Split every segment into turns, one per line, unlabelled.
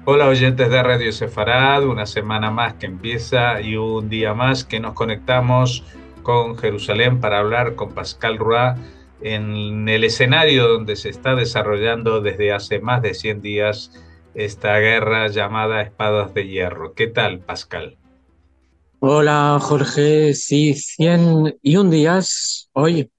Hola oyentes de Radio Sefarad, una semana más que empieza y un día más que nos conectamos con Jerusalén para hablar con Pascal Roy en el escenario donde se está desarrollando desde hace más de 100 días esta guerra llamada Espadas de Hierro. ¿Qué tal, Pascal?
Hola Jorge, sí, 101 días. Hoy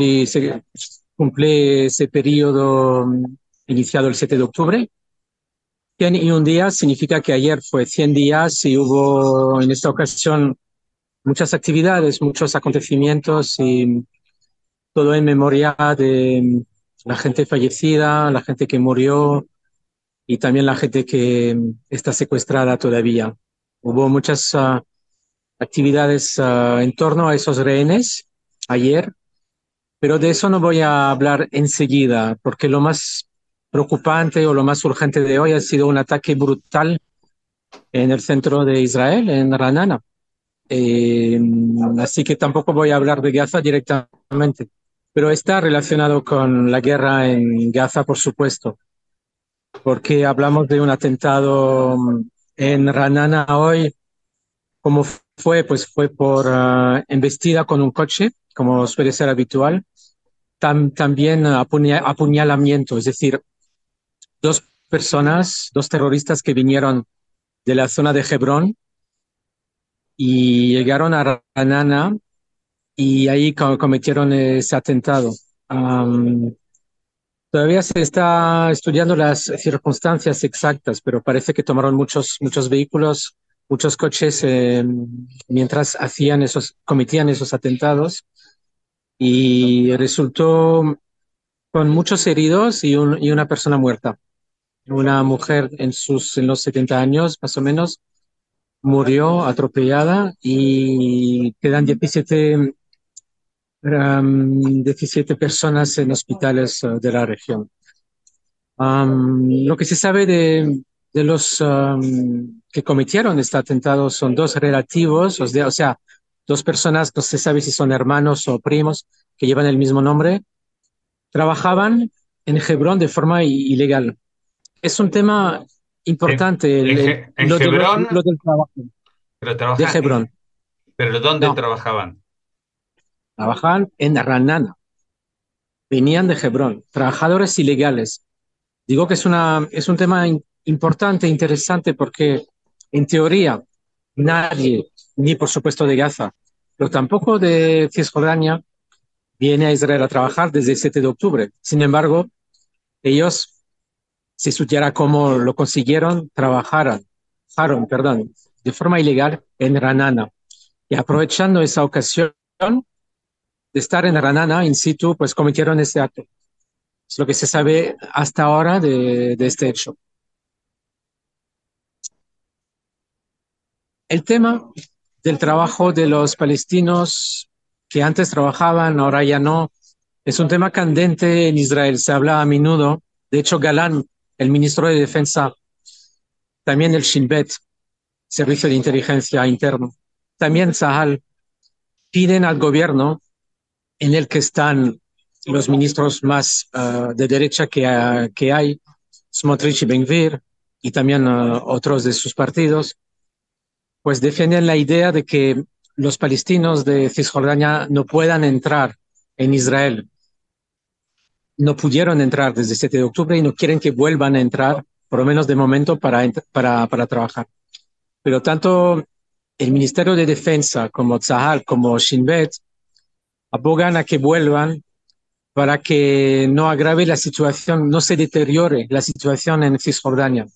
cumplí ese periodo iniciado el 7 de octubre. 101 días significa que ayer fue 100 días y hubo en esta ocasión muchas actividades, muchos acontecimientos y todo en memoria de la gente fallecida, la gente que murió y también la gente que está secuestrada todavía. Hubo muchas actividades en torno a esos rehenes ayer, pero de eso no voy a hablar enseguida, porque lo más preocupante o lo más urgente de hoy ha sido un ataque brutal en el centro de Israel, en Ranana. Eh, Así que tampoco voy a hablar de Gaza directamente, pero está relacionado con la guerra en Gaza, por supuesto, porque hablamos de un atentado en Ranana hoy. ¿Cómo fue? Pues fue por embestida con un coche, como suele ser habitual. También apuñalamiento, es decir, dos personas, dos terroristas que vinieron de la zona de Hebrón y llegaron a Ranana y ahí cometieron ese atentado. Am, Todavía se está estudiando las circunstancias exactas, pero parece que tomaron muchos vehículos, muchos coches mientras cometían esos atentados y resultó con muchos heridos y una persona muerta. Una mujer en los 70 años, más o menos, murió atropellada y quedan 17 personas en hospitales de la región. Lo que se sabe de los que cometieron este atentado son dos relativos, o sea, dos personas, no se sabe si son hermanos o primos, que llevan el mismo nombre, trabajaban en Hebrón de forma ilegal. Es un tema
En,
importante,
en
lo
Hebrón,
del trabajo
pero
de Hebrón.
pero ¿dónde
No,
trabajaban?
trabajaban en Ranana, venían de Hebrón, trabajadores ilegales. Digo que es un tema importante, interesante, porque en teoría nadie, ni por supuesto de Gaza, pero tampoco de Cisjordania, viene a Israel a trabajar desde el 7 de octubre. Sin embargo, ellos, si supiera cómo lo consiguieron, perdón, de forma ilegal en Ranana. Y aprovechando esa ocasión de estar en Ranana in situ, pues cometieron este acto. Es lo que se sabe hasta ahora de este hecho. El tema del trabajo de los palestinos que antes trabajaban, ahora ya no, es un tema candente en Israel. Se habla a menudo. De hecho, Galán, el ministro de Defensa, también el Shin Bet, Servicio de Inteligencia Interno, también Sahal, piden al gobierno en el que están los ministros más de derecha que hay, Smotrich y Ben-Gvir, y también otros de sus partidos, pues defienden la idea de que los palestinos de Cisjordania no puedan entrar en Israel. No pudieron entrar desde el 7 de octubre y no quieren que vuelvan a entrar, por lo menos de momento, para trabajar. Pero tanto el Ministerio de Defensa como Tzahal como Shin Bet abogan a que vuelvan para que no agrave la situación, no se deteriore la situación en Cisjordania,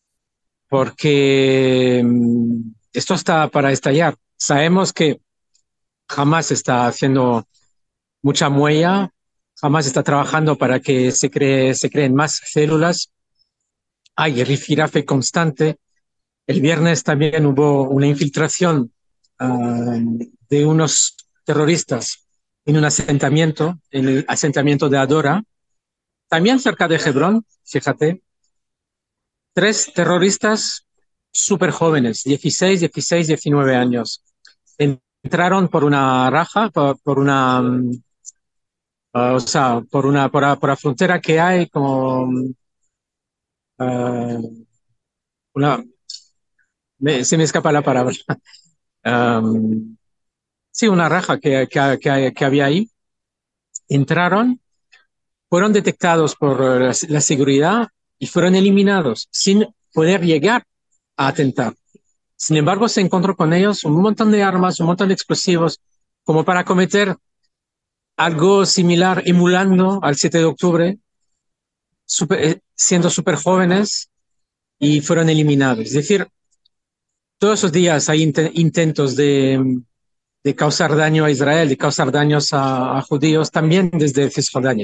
porque esto está para estallar. Sabemos que Hamas está haciendo mucha muella, Hamas está trabajando para que se creen más células, hay rifirafe constante. El viernes también hubo una infiltración de unos terroristas en un asentamiento, en el asentamiento de Adora, también cerca de Hebrón, fíjate, tres terroristas súper jóvenes, 19 años. Entraron por una raja, por una, o sea, por la frontera que hay como, uh, una, se me escapa la palabra. Am, sí, una raja que había ahí. Entraron, fueron detectados por la seguridad y fueron eliminados sin poder llegar a atentar. Sin embargo, se encontró con ellos un montón de armas, un montón de explosivos, como para cometer algo similar, emulando al 7 de octubre, siendo súper jóvenes y fueron eliminados. Es decir, todos esos días hay intentos de causar daño a Israel, de causar daños a judíos, también desde Cisjordania.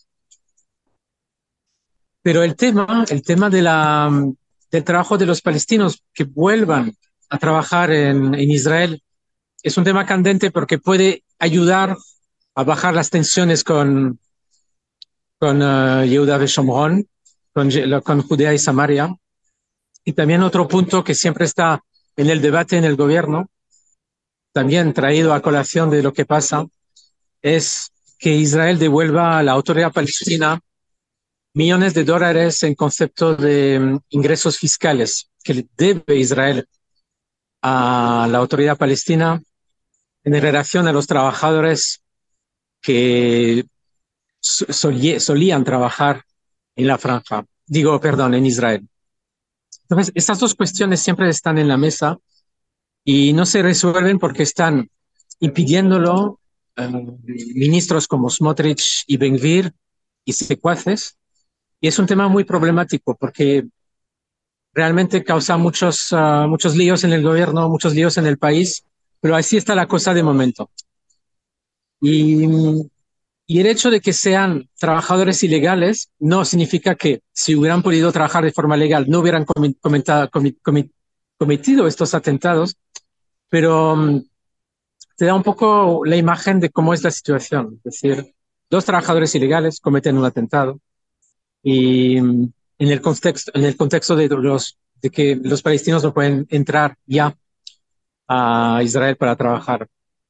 Pero el tema del trabajo de los palestinos que vuelvan a trabajar en Israel es un tema candente porque puede ayudar a bajar las tensiones con Yehuda de Shomron, con Judea y Samaria. Y también otro punto que siempre está en el debate en el gobierno, también traído a colación de lo que pasa, es que Israel devuelva a la autoridad palestina millones de dólares en concepto de ingresos fiscales que le debe Israel a la autoridad palestina en relación a los trabajadores que solían trabajar en la franja, digo, perdón, en Israel. Entonces, estas dos cuestiones siempre están en la mesa y no se resuelven porque están impidiéndolo ministros como Smotrich y Ben-Gvir y secuaces. Y es un tema muy problemático porque realmente causa muchos líos en el gobierno, muchos líos en el país, pero así está la cosa de momento. Y, y el hecho de que sean trabajadores ilegales no significa que si hubieran podido trabajar de forma legal no hubieran cometido estos atentados, pero te da un poco la imagen de cómo es la situación. Es decir, dos trabajadores ilegales cometen un atentado y en el contexto de que los palestinos no pueden entrar ya a Israel para trabajar.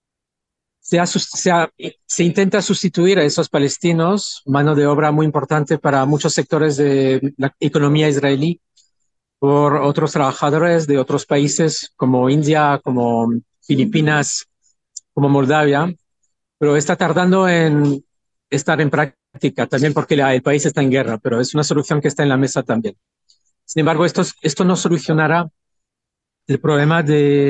Se intenta sustituir a esos palestinos, mano de obra muy importante para muchos sectores de la economía israelí, por otros trabajadores de otros países como India, como Filipinas, como Moldavia, pero está tardando en estar en práctica, también porque el país está en guerra, pero es una solución que está en la mesa también. Sin embargo, esto no solucionará el problema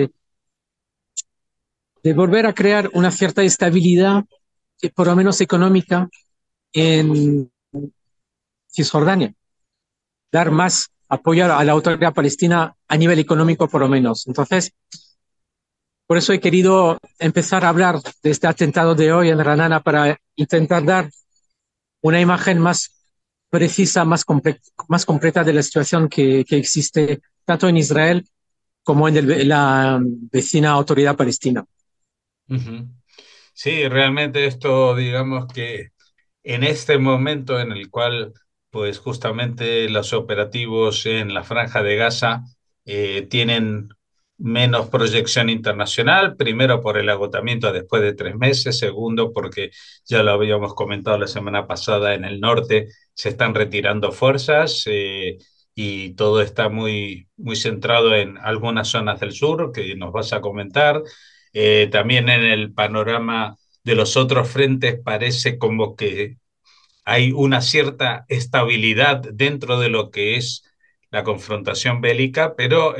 de volver a crear una cierta estabilidad, por lo menos económica, en Cisjordania, dar más apoyo a la autoridad palestina a nivel económico, por lo menos. Entonces, por eso he querido empezar a hablar de este atentado de hoy en Ranana para intentar dar una imagen más precisa, más completa de la situación que existe tanto en Israel como en la vecina autoridad palestina.
Ujú. Sí, realmente esto, digamos que en este momento en el cual, pues justamente los operativos en la Franja de Gaza tienen menos proyección internacional, primero por el agotamiento después de 3 meses, segundo porque ya lo habíamos comentado la semana pasada, en el norte se están retirando fuerzas y todo está muy, muy centrado en algunas zonas del sur que nos vas a comentar. También en el panorama de los otros frentes parece como que hay una cierta estabilidad dentro de lo que es la confrontación bélica, pero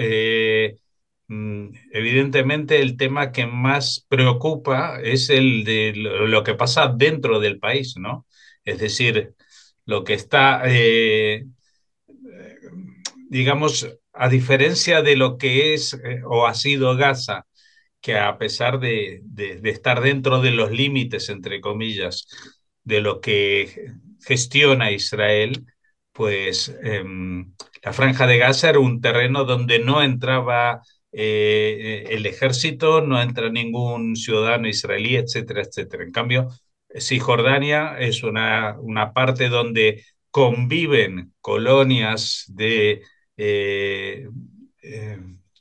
evidentemente el tema que más preocupa es el de lo que pasa dentro del país, ¿no? Es decir, lo que está, digamos, a diferencia de lo que es o ha sido Gaza, que a pesar de estar dentro de los límites, entre comillas, de lo que gestiona Israel, pues la Franja de Gaza era un terreno donde no entraba el ejército, no entra ningún ciudadano israelí, etcétera, etcétera. En cambio, Cisjordania es una parte donde conviven colonias de eh, eh,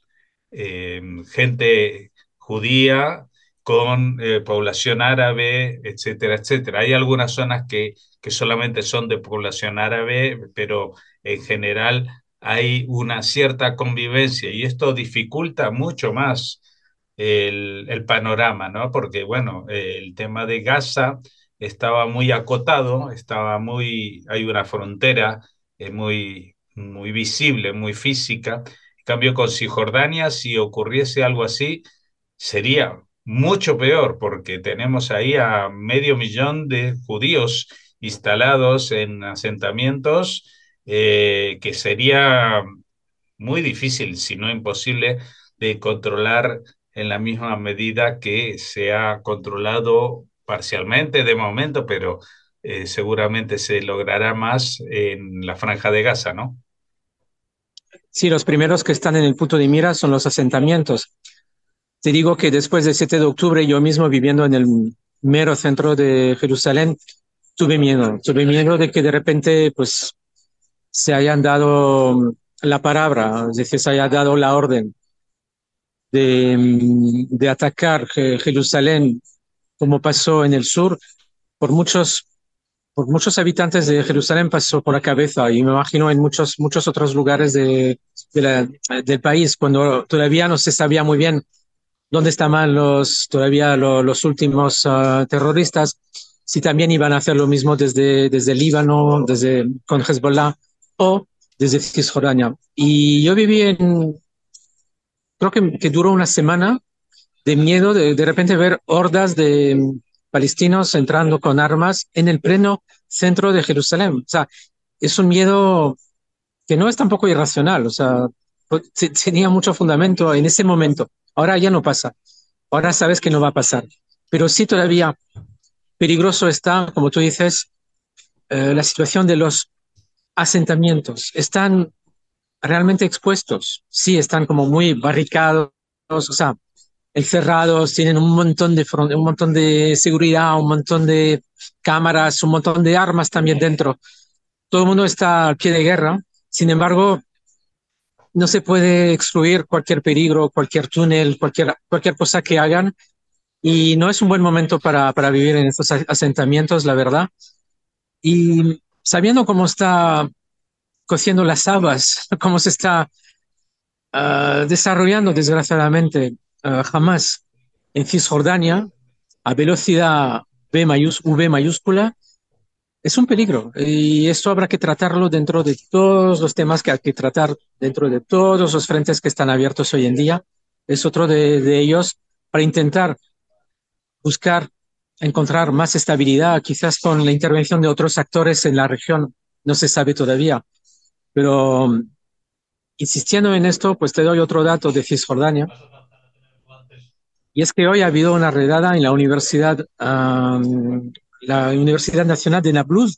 gente judía con población árabe, etcétera, etcétera. Hay algunas zonas que solamente son de población árabe, pero en general hay una cierta convivencia y esto dificulta mucho más el panorama, ¿no? Porque, bueno, el tema de Gaza estaba muy acotado, hay una frontera muy visible, muy física. En cambio, con Cisjordania, si ocurriese algo así, sería mucho peor, porque tenemos ahí a 500.000 de judíos instalados en asentamientos que sería muy difícil, si no imposible, de controlar en la misma medida que se ha controlado parcialmente de momento, pero seguramente se logrará más en la Franja de Gaza, ¿no?
Sí, los primeros que están en el punto de mira son los asentamientos. Te digo que después del 7 de octubre, yo mismo viviendo en el mero centro de Jerusalén, tuve miedo de que de repente pues se hayan dado la palabra, es decir, se haya dado la orden de atacar Jerusalén como pasó en el sur. Por muchos, por muchos habitantes de Jerusalén pasó por la cabeza y me imagino en muchos otros lugares del país, cuando todavía no se sabía muy bien dónde estaban los últimos terroristas, si también iban a hacer lo mismo desde Líbano, con Hezbollah o desde Cisjordania. Y yo creo que duró una semana de miedo de repente ver hordas de palestinos entrando con armas en el pleno centro de Jerusalén. O sea, es un miedo que no es tampoco irracional, o sea, tenía mucho fundamento en ese momento. Ahora ya no pasa, ahora sabes que no va a pasar, pero sí todavía peligroso está, como tú dices, la situación de los asentamientos. Están realmente expuestos, sí, están como muy barricados, o sea, encerrados, tienen un montón de seguridad, un montón de cámaras, un montón de armas también dentro. Todo el mundo está al pie de guerra. Sin embargo, no se puede excluir cualquier peligro, cualquier túnel, cualquier cosa que hagan. Y no es un buen momento para vivir en estos asentamientos, la verdad. Y sabiendo cómo está cociendo las habas, cómo se está desarrollando, desgraciadamente, Hamas en Cisjordania, a velocidad V mayúscula, es un peligro. Y esto habrá que tratarlo dentro de todos los temas que hay que tratar, dentro de todos los frentes que están abiertos hoy en día. Es otro de ellos para intentar buscar encontrar más estabilidad, quizás con la intervención de otros actores en la región. No se sabe todavía. Pero insistiendo en esto, pues te doy otro dato de Cisjordania. Y es que hoy ha habido una redada en la Universidad Nacional de Nablus,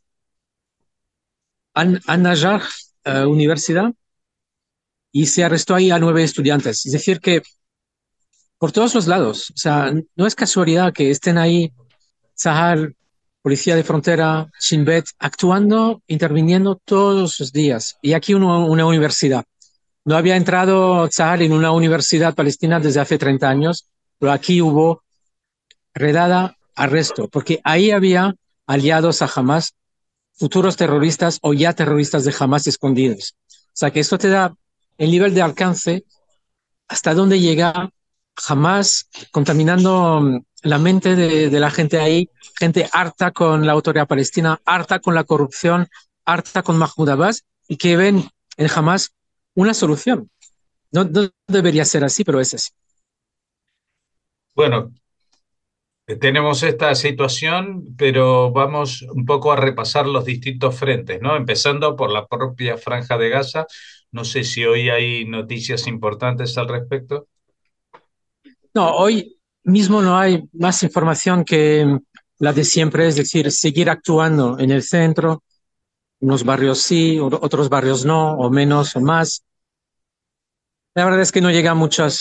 An-Najjar Universidad, y se arrestó ahí a 9 estudiantes. Es decir, que por todos los lados, o sea, no es casualidad que estén ahí Sahal, Policía de Frontera, Shin Bet, actuando, interviniendo todos los días. Y aquí una universidad. No había entrado Sahal en una universidad palestina desde hace 30 años, pero aquí hubo redada, arresto, porque ahí había aliados a Hamas, futuros terroristas o ya terroristas de Hamas escondidos. O sea que esto te da el nivel de alcance hasta dónde llega Hamas contaminando la mente de la gente ahí, gente harta con la autoridad palestina, harta con la corrupción, harta con Mahmoud Abbas y que ven en Hamas una solución. No debería ser así, pero es así.
Bueno, tenemos esta situación, pero vamos un poco a repasar los distintos frentes, ¿no? Empezando por la propia Franja de Gaza. No sé si hoy hay noticias importantes al respecto.
No, hoy mismo no hay más información que la de siempre, es decir, seguir actuando en el centro, unos barrios sí, otros barrios no, o menos o más. La verdad es que no llegan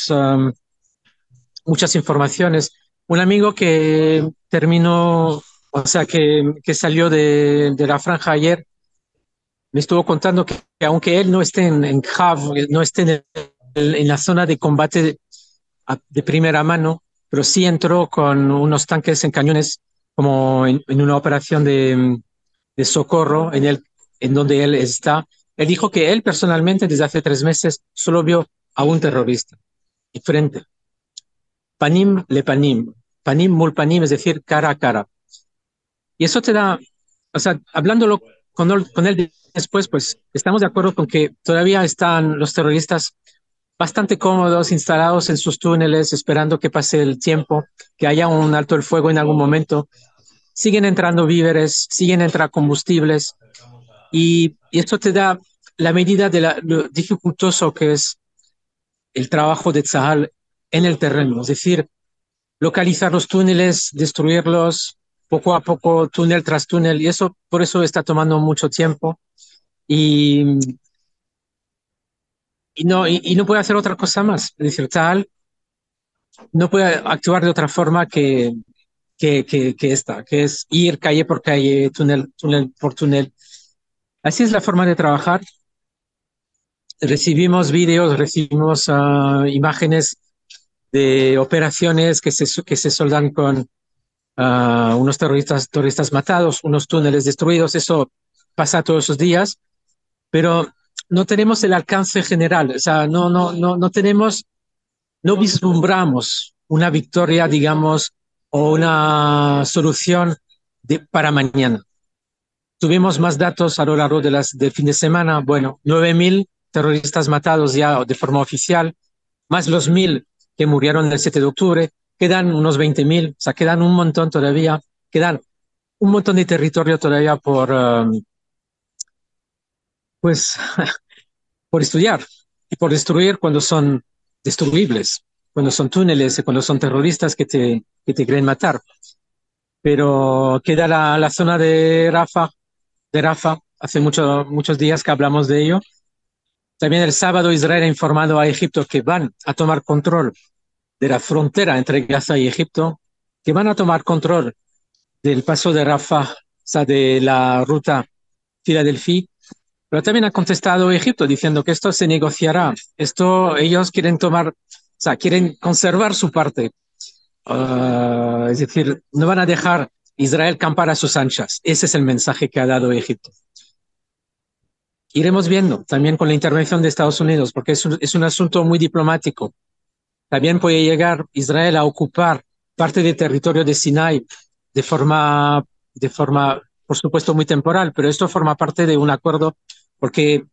muchas informaciones. Un amigo que terminó, o sea, que salió de la franja ayer, me estuvo contando que aunque él no esté en Jav, no esté en la zona de combate de primera mano, pero sí entró con unos tanques en cañones como en una operación de socorro en donde él está. Él dijo que él personalmente desde hace 3 meses solo vio a un terrorista y frente, panim le panim, panim mul panim, es decir, cara a cara. Y eso te da, o sea, hablándolo con él después, pues estamos de acuerdo con que todavía están los terroristas bastante cómodos, instalados en sus túneles, esperando que pase el tiempo, que haya un alto el fuego en algún momento. Siguen entrando víveres, siguen entrando combustibles y esto te da la medida de lo dificultoso que es el trabajo de Tzahal en el terreno, es decir, localizar los túneles, destruirlos poco a poco, túnel tras túnel, y eso por eso está tomando mucho tiempo y, y no puede hacer otra cosa más. Es decir, Tzahal no puede actuar de otra forma que esta, que es ir calle por calle, túnel por túnel. Así es la forma de trabajar. Recibimos vídeos, recibimos imágenes de operaciones que se soldan con unos terroristas matados, unos túneles destruidos. Eso pasa todos los días, pero no tenemos el alcance general. O sea, no tenemos, no vislumbramos una victoria, digamos, o una solución para mañana. Tuvimos más datos a lo largo del fin de semana. Bueno, 9.000 terroristas matados ya de forma oficial, más los 1.000 que murieron el 7 de octubre. Quedan unos 20.000, o sea, quedan un montón todavía. Quedan un montón de territorio todavía pues, por estudiar y por destruir cuando son destruibles, cuando son túneles, cuando son terroristas que te quieren matar. Pero queda la zona de Rafah. Hace muchos días que hablamos de ello. También el sábado Israel ha informado a Egipto que van a tomar control de la frontera entre Gaza y Egipto, que van a tomar control del paso de Rafah, o sea, de la ruta Filadelfia. Pero también ha contestado Egipto diciendo que esto se negociará. Esto ellos quieren tomar, o sea, quieren conservar su parte. Es decir, no van a dejar Israel campar a sus anchas. Ese es el mensaje que ha dado Egipto. Iremos viendo también con la intervención de Estados Unidos, porque es un asunto muy diplomático. También puede llegar Israel a ocupar parte del territorio de Sinai de forma, por supuesto, muy temporal, pero esto forma parte de un acuerdo porque,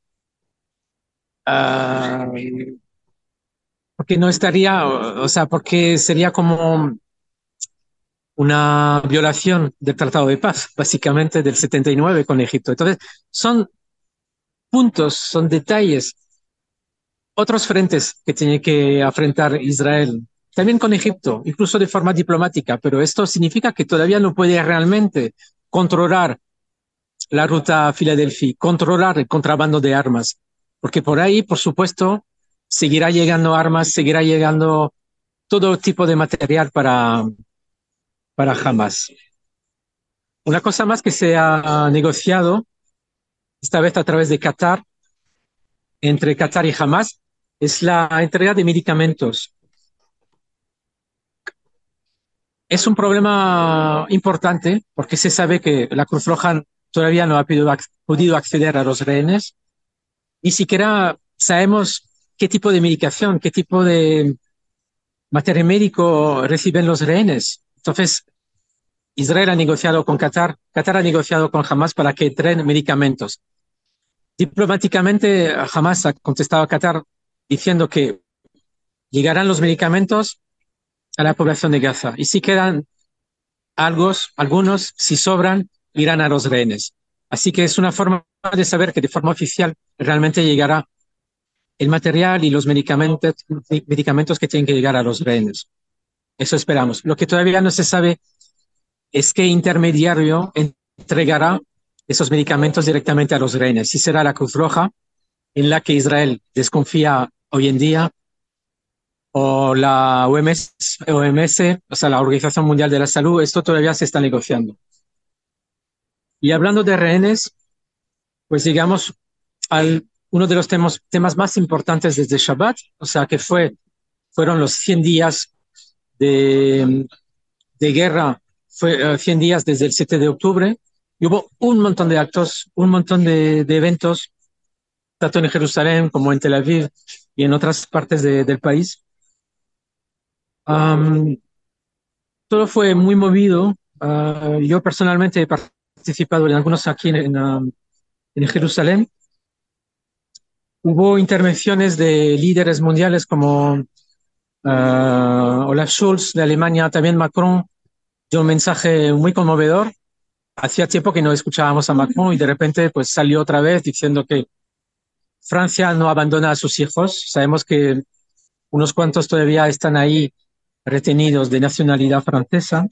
uh, porque no estaría, o sea, porque sería como una violación del Tratado de Paz, básicamente del 79 con Egipto. Entonces, son puntos, son detalles, otros frentes que tiene que afrontar Israel, también con Egipto, incluso de forma diplomática, pero esto significa que todavía no puede realmente controlar la ruta a Filadelfia, controlar el contrabando de armas, porque por ahí, por supuesto, seguirá llegando armas, seguirá llegando todo tipo de material para Hamas. Una cosa más que se ha negociado, esta vez a través de Qatar, entre Qatar y Hamas, es la entrega de medicamentos. Es un problema importante porque se sabe que la Cruz Roja todavía no ha podido acceder a los rehenes. Ni siquiera sabemos qué tipo de medicación, qué tipo de material médico reciben los rehenes. Entonces, Israel ha negociado con Qatar, Qatar ha negociado con Hamas para que traen medicamentos. Diplomáticamente, Hamas ha contestado a Qatar diciendo que llegarán los medicamentos a la población de Gaza y si quedan algunos, si sobran, irán a los rehenes. Así que es una forma de saber que de forma oficial realmente llegará el material y los medicamentos que tienen que llegar a los rehenes. Eso esperamos. Lo que todavía no se sabe es qué intermediario entregará esos medicamentos directamente a los rehenes. Si será la Cruz Roja, en la que Israel desconfía hoy en día, o la OMS, o sea, la Organización Mundial de la Salud. Esto todavía se está negociando. Y hablando de rehenes, pues llegamos al uno de los temas más importantes desde Shabbat, o sea, que fueron los 100 días de guerra, 100 días desde el 7 de octubre, y hubo un montón de actos, un montón de eventos tanto en Jerusalén como en Tel Aviv y en otras partes del país. Um, Todo fue muy movido. Yo personalmente he participado en algunos aquí en Jerusalén. Hubo intervenciones de líderes mundiales como Olaf Scholz de Alemania, también Macron dio un mensaje muy conmovedor. Hacía tiempo que no escuchábamos a Macron y de repente pues salió otra vez diciendo que Francia no abandona a sus hijos. Sabemos que unos cuantos todavía están ahí retenidos de nacionalidad francesa.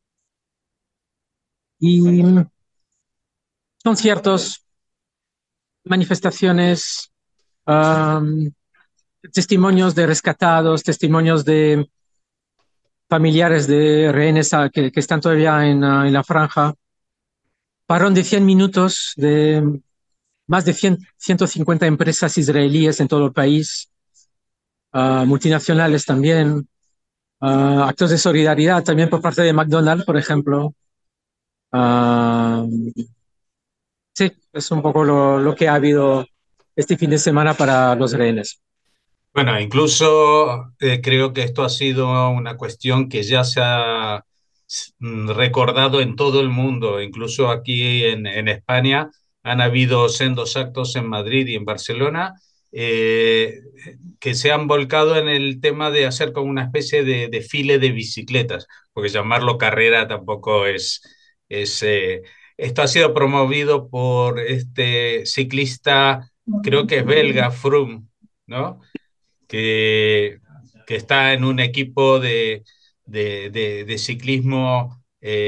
Y conciertos, manifestaciones, um, testimonios de rescatados, testimonios de familiares de rehenes que están todavía en la franja. Parón de 100 minutos de más de 150 empresas israelíes en todo el país, multinacionales también, actos de solidaridad también por parte de McDonald's, por ejemplo. Uh, sí, es un poco lo que ha habido este fin de semana para los rehenes.
Bueno, incluso creo que esto ha sido una cuestión que ya se ha recordado en todo el mundo, incluso aquí en España han habido sendos actos en Madrid y en Barcelona eh, que se han volcado en el tema de hacer como una especie de desfile de bicicletas, porque llamarlo carrera tampoco es esto ha sido promovido por este ciclista, creo que es belga, Froome, ¿no? que, que está en un equipo de ciclismo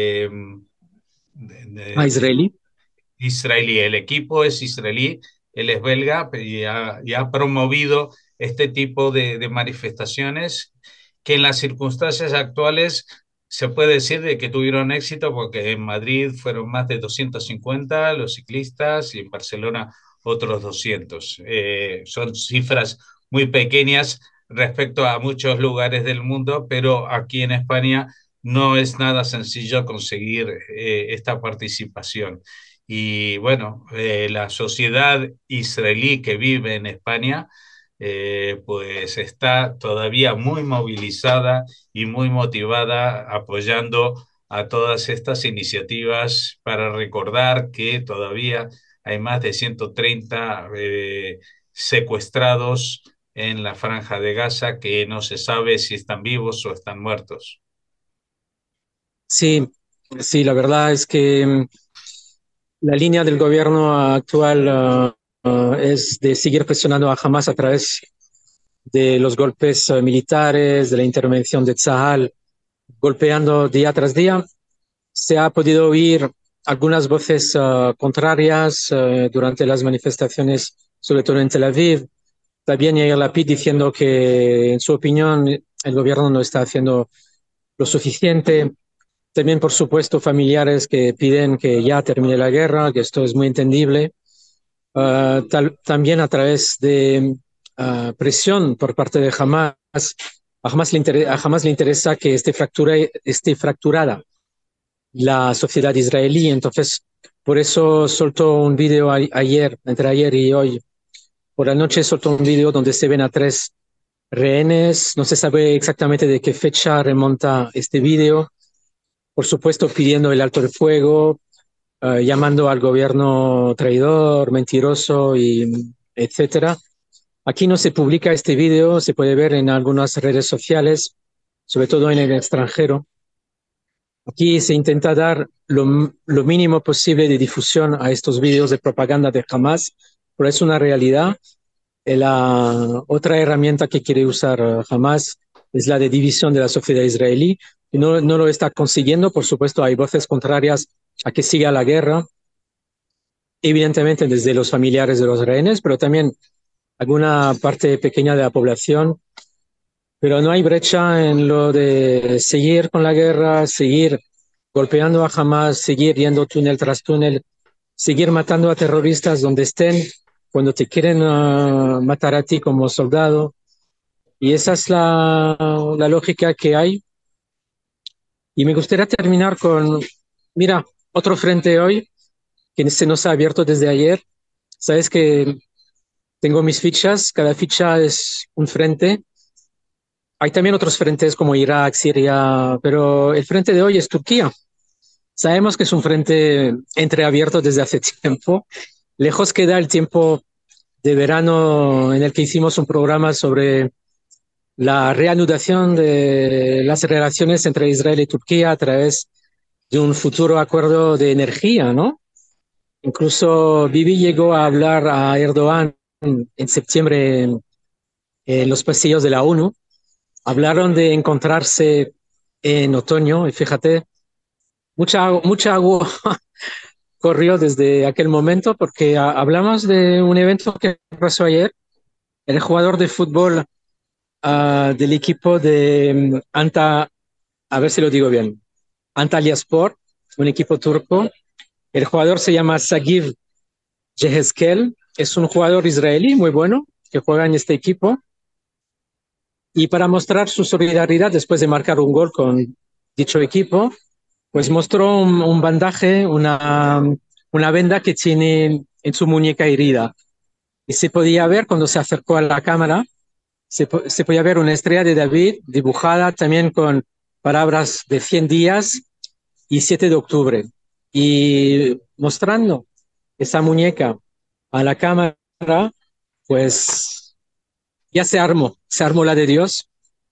A
de
israelí.
israelí. El equipo es israelí, él es belga y ha promovido este tipo de manifestaciones que en las circunstancias actuales se puede decir de que tuvieron éxito porque en Madrid fueron más de 250 los ciclistas y en Barcelona otros 200. Son cifras muy pequeñas respecto a muchos lugares del mundo, pero aquí en España no es nada sencillo conseguir esta participación. Y bueno, la sociedad israelí que vive en España, pues está todavía muy movilizada y muy motivada apoyando a todas estas iniciativas para recordar que todavía hay más de 130 secuestrados en la franja de Gaza que no se sabe si están vivos o están muertos.
Sí, sí, la verdad es que la línea del gobierno actual es de seguir presionando a Hamas a través de los golpes militares, de la intervención de Tzahal, golpeando día tras día. Se ha podido oír algunas voces contrarias durante las manifestaciones, sobre todo en Tel Aviv. También Yair Lapid diciendo que, en su opinión, el gobierno no está haciendo lo suficiente. También, por supuesto, familiares que piden que ya termine la guerra, que esto es muy entendible. También a través de presión por parte de Hamas. A Hamas le interesa que esté fracturada la sociedad israelí. Entonces, por eso soltó un video ayer, entre ayer y hoy. Por la noche soltó un video donde se ven a tres rehenes. No se sabe exactamente de qué fecha remonta este video. Por supuesto, pidiendo el alto el fuego, llamando al gobierno traidor, mentiroso y etcétera. Aquí no se publica este video, se puede ver en algunas redes sociales, sobre todo en el extranjero. Aquí se intenta dar lo mínimo posible de difusión a estos videos de propaganda de Hamas, pero es una realidad. La otra herramienta que quiere usar Hamas es la de división de la sociedad israelí. Y no lo está consiguiendo. Por supuesto, hay voces contrarias a que siga la guerra, evidentemente desde los familiares de los rehenes, pero también alguna parte pequeña de la población. Pero no hay brecha en lo de seguir con la guerra, seguir golpeando a Hamas, seguir yendo túnel tras túnel, seguir matando a terroristas donde estén, cuando te quieren matar a ti como soldado. Y esa es la lógica que hay. Y me gustaría terminar con, mira, otro frente hoy que se nos ha abierto desde ayer. Sabes que Tengo mis fichas, cada ficha es un frente. Hay también otros frentes como Irak, Siria, pero el frente de hoy es Turquía. Sabemos que es un frente entreabierto desde hace tiempo. Lejos queda el tiempo de verano en el que hicimos un programa sobre la reanudación de las relaciones entre Israel y Turquía a través de un futuro acuerdo de energía, ¿no? Incluso Bibi llegó a hablar a Erdogan en septiembre en los pasillos de la ONU. Hablaron de encontrarse en otoño y fíjate, mucha agua corrió desde aquel momento porque hablamos de un evento que pasó ayer. El jugador de fútbol del equipo de a ver si lo digo bien, Antalyaspor, un equipo turco. El jugador se llama Sagiv Yehezkel, es un jugador israelí muy bueno que juega en este equipo. Y para mostrar su solidaridad después de marcar un gol con dicho equipo, pues mostró un bandaje, una venda que tiene en su muñeca herida. Y se podía ver cuando se acercó a la cámara, se podía ver una estrella de David dibujada también con palabras de 100 días y 7 de octubre. Y mostrando esa muñeca a la cámara, pues ya se armó la de Dios.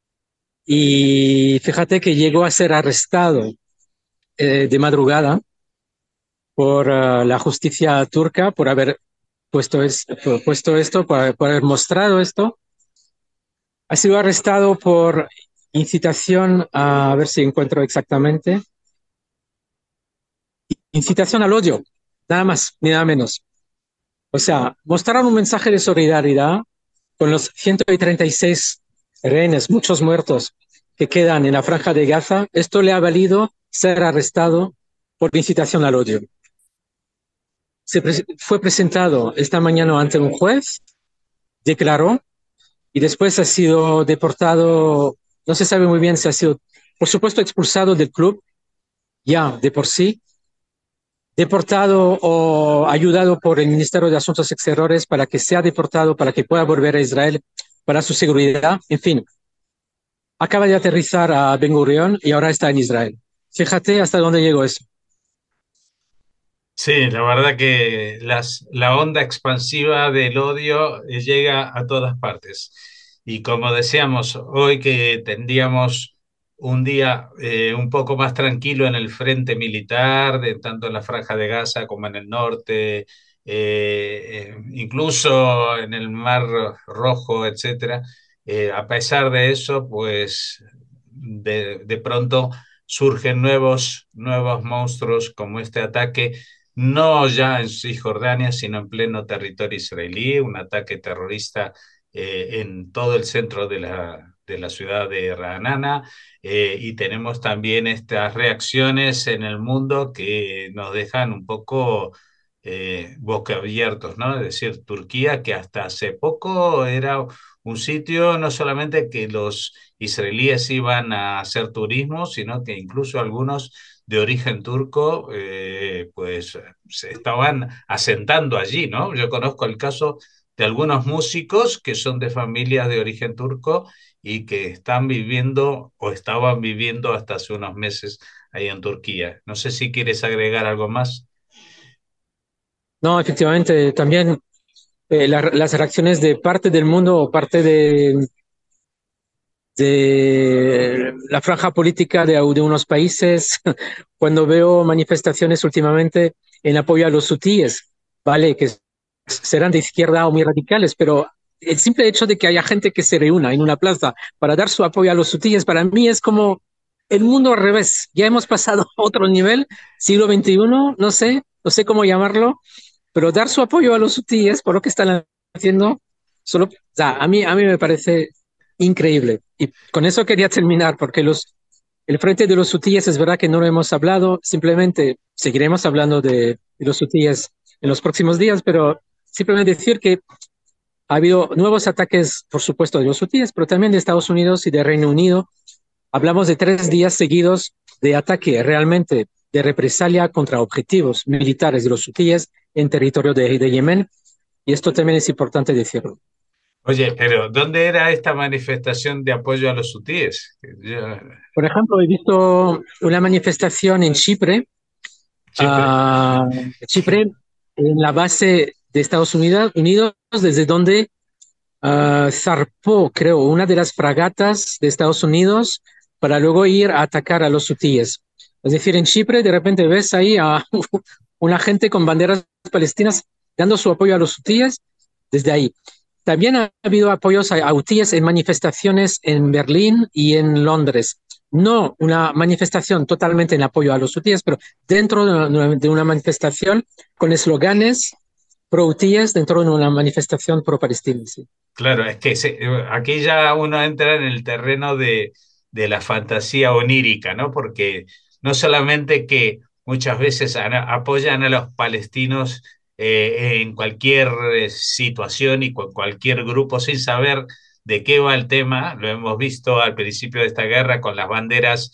Y fíjate que llegó a ser arrestado de madrugada por la justicia turca por haber puesto esto, por haber mostrado esto. Ha sido arrestado por incitación a ver si encuentro exactamente. Incitación al odio, nada más ni nada menos. O sea, mostraron un mensaje de solidaridad con los 136 rehenes, muchos muertos, que quedan en la franja de Gaza. Esto le ha valido ser arrestado por incitación al odio. Fue presentado esta mañana ante un juez, declaró y después ha sido deportado. No se sabe muy bien si ha sido, por supuesto, expulsado del club ya de por sí, deportado o ayudado por el Ministerio de Asuntos Exteriores para que sea deportado, para que pueda volver a Israel para su seguridad. En fin, acaba de aterrizar a Ben Gurión y ahora está en Israel. Fíjate hasta dónde llegó eso.
Sí, la verdad que la onda expansiva del odio llega a todas partes. Y como decíamos, hoy que tendríamos un día un poco más tranquilo en el frente militar, tanto en la Franja de Gaza como en el norte, incluso en el Mar Rojo, etcétera. A pesar de eso, pues de pronto surgen nuevos monstruos como este ataque no ya en Cisjordania, sino en pleno territorio israelí, un ataque terrorista en todo el centro de la ciudad de Ra'anana, y tenemos también estas reacciones en el mundo que nos dejan un poco boquiabiertos, ¿no? Es decir, Turquía, que hasta hace poco era un sitio no solamente que los israelíes iban a hacer turismo, sino que incluso algunos de origen turco, pues se estaban asentando allí, ¿no? Yo conozco el caso de algunos músicos que son de familias de origen turco y que están viviendo o estaban viviendo hasta hace unos meses ahí en Turquía. No sé si quieres agregar algo más.
No, efectivamente, también las reacciones de parte del mundo o parte de la franja política de unos países, cuando veo manifestaciones últimamente en apoyo a los hutíes, ¿vale? Que serán de izquierda o muy radicales, pero el simple hecho de que haya gente que se reúna en una plaza para dar su apoyo a los hutíes, para mí es como el mundo al revés. Ya hemos pasado a otro nivel, siglo XXI, no sé cómo llamarlo, pero dar su apoyo a los hutíes por lo que están haciendo, solo, o sea, a mí me parece increíble. Y con eso quería terminar, porque el frente de los hutíes es verdad que no lo hemos hablado, simplemente seguiremos hablando de los hutíes en los próximos días, pero simplemente decir que ha habido nuevos ataques, por supuesto, de los hutíes, pero también de Estados Unidos y de Reino Unido. Hablamos de 3 días seguidos de ataque realmente de represalia contra objetivos militares de los hutíes en territorio de Yemen. Y esto también es importante decirlo.
Oye, pero ¿dónde era esta manifestación de apoyo a los hutíes?
Por ejemplo, he visto una manifestación en Chipre,
Chipre.
Chipre, en la base de Estados Unidos, desde donde zarpó, creo, una de las fragatas de Estados Unidos para luego ir a atacar a los hutíes. Es decir, en Chipre de repente ves ahí a una gente con banderas palestinas dando su apoyo a los hutíes desde ahí. También ha habido apoyos a hutíes en manifestaciones en Berlín y en Londres. No una manifestación totalmente en apoyo a los hutíes, pero dentro de una manifestación con esloganes pro-hutíes dentro de una manifestación pro-palestina. Sí.
Claro, es que aquí ya uno entra en el terreno de la fantasía onírica, ¿no? Porque no solamente que muchas veces apoyan a los palestinos en cualquier situación y con cualquier grupo sin saber de qué va el tema, lo hemos visto al principio de esta guerra con las banderas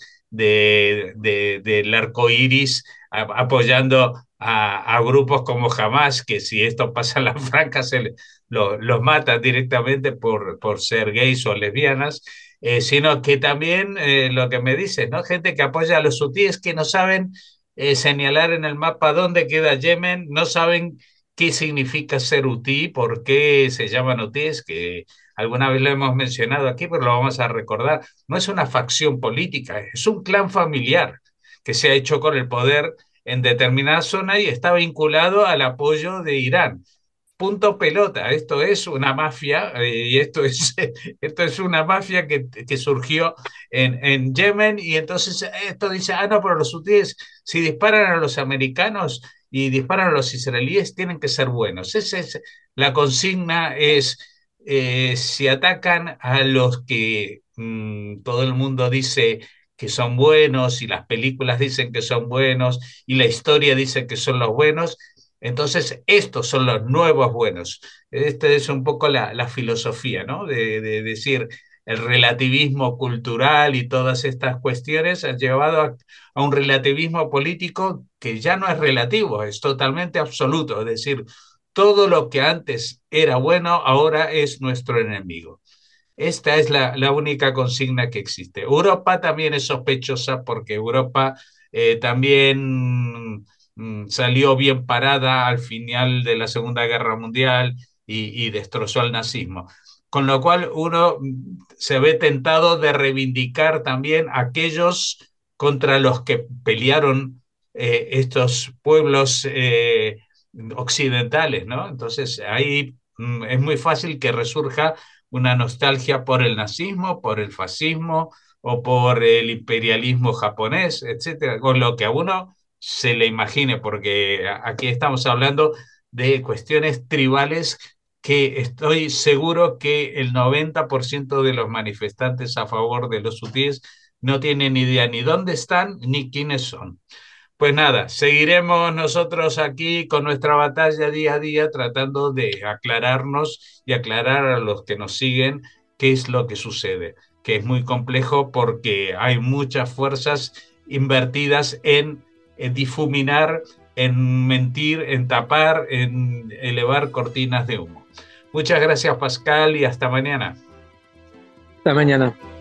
del arco iris apoyando a grupos como Hamas, que si esto pasa en la franca los matan directamente por ser gays o lesbianas, sino que también lo que me dices, ¿no? Gente que apoya a los hutíes que no saben señalar en el mapa dónde queda Yemen, no saben qué significa ser hutí, por qué se llaman hutíes, que alguna vez lo hemos mencionado aquí, pero lo vamos a recordar. No es una facción política, es un clan familiar que se ha hecho con el poder en determinada zona y está vinculado al apoyo de Irán. Punto pelota, esto es una mafia y esto es una mafia que surgió en Yemen y entonces esto dice, ah, no, pero los hutíes si disparan a los americanos y disparan a los israelíes tienen que ser buenos. La consigna es, si atacan a los que todo el mundo dice que son buenos y las películas dicen que son buenos y la historia dice que son los buenos, entonces, estos son los nuevos buenos. Esta es un poco la filosofía, ¿no? De decir, el relativismo cultural y todas estas cuestiones han llevado a un relativismo político que ya no es relativo, es totalmente absoluto. Es decir, todo lo que antes era bueno, ahora es nuestro enemigo. Esta es la única consigna que existe. Europa también es sospechosa porque Europa también salió bien parada al final de la Segunda Guerra Mundial y destrozó al nazismo. Con lo cual uno se ve tentado de reivindicar también aquellos contra los que pelearon estos pueblos occidentales, ¿no? Entonces ahí es muy fácil que resurja una nostalgia por el nazismo, por el fascismo o por el imperialismo japonés, etcétera, con lo que a uno se le imagine, porque aquí estamos hablando de cuestiones tribales que estoy seguro que el 90% de los manifestantes a favor de los hutíes no tienen idea ni dónde están ni quiénes son. Pues nada, seguiremos nosotros aquí con nuestra batalla día a día tratando de aclararnos y aclarar a los que nos siguen qué es lo que sucede, que es muy complejo porque hay muchas fuerzas invertidas en difuminar, en mentir, en tapar, en elevar cortinas de humo. Muchas gracias, Pascal, y hasta mañana.
Hasta mañana.